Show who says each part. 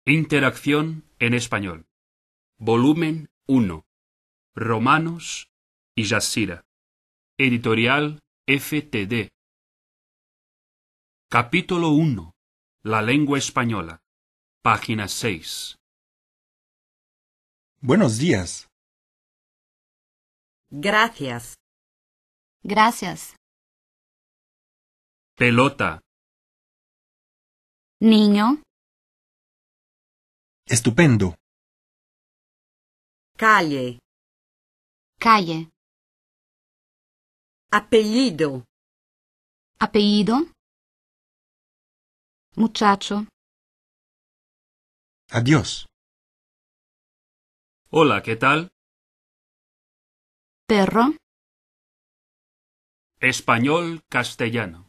Speaker 1: Interacción en español. Volumen 1. Romanos y Yassira. Editorial FTD. Capítulo 1. La lengua española. Página 6.
Speaker 2: Buenos días.
Speaker 3: Gracias.
Speaker 4: Gracias.
Speaker 1: Pelota.
Speaker 4: Niño.
Speaker 2: Estupendo.
Speaker 3: Calle.
Speaker 4: Calle.
Speaker 3: Apellido.
Speaker 4: Apellido. Muchacho.
Speaker 2: Adiós.
Speaker 1: Hola, ¿qué tal?
Speaker 4: Perro.
Speaker 1: Español-castellano.